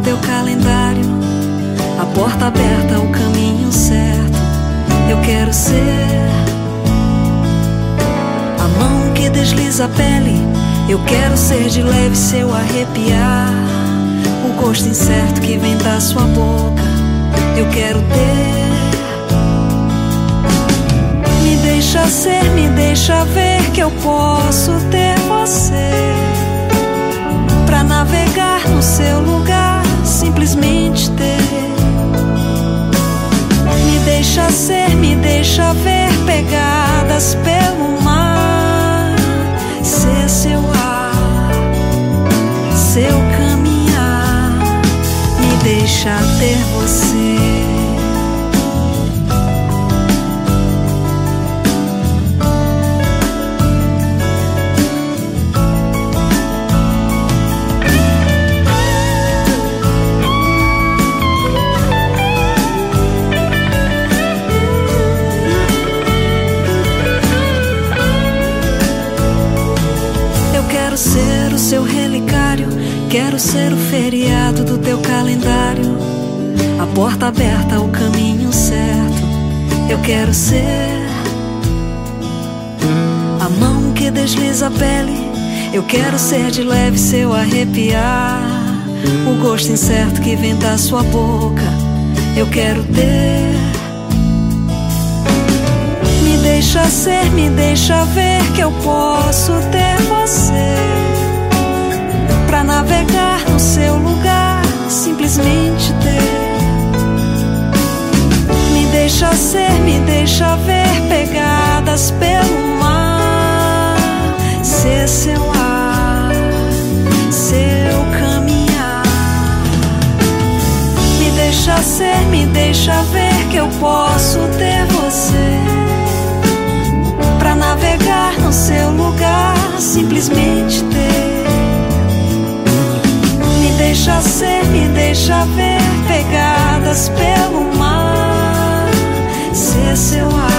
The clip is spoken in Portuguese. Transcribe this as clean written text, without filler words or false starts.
teu calendário, a porta aberta, o caminho certo. Eu quero ser a mão que desliza a pele. Eu quero ser de leve seu arrepiar, o gosto incerto que vem da sua boca. Eu quero ter. Me deixa ser, me deixa ver que eu posso ter você, pra navegar no seu lugar, simplesmente ter. Me deixa ser, me deixa ver pegadas pelo mar, ser seu ar, seu caminhar. Me deixa ter você. Quero ser o seu relicário, quero ser o feriado do teu calendário, a porta aberta, o caminho certo. Eu quero ser a mão que desliza a pele. Eu quero ser de leve seu arrepiar, o gosto incerto que vem da sua boca. Eu quero ter. Me deixa ser, me deixa ver que eu posso ter você, pra navegar no seu lugar, simplesmente ter. Me deixa ser, me deixa ver pegadas pelo mar, ser seu ar, seu caminhar. Me deixa ser, me deixa ver que eu posso ter você, pra navegar no seu lugar, simplesmente ter. Me deixa ser, me deixa ver pegadas pelo mar, ser seu ar.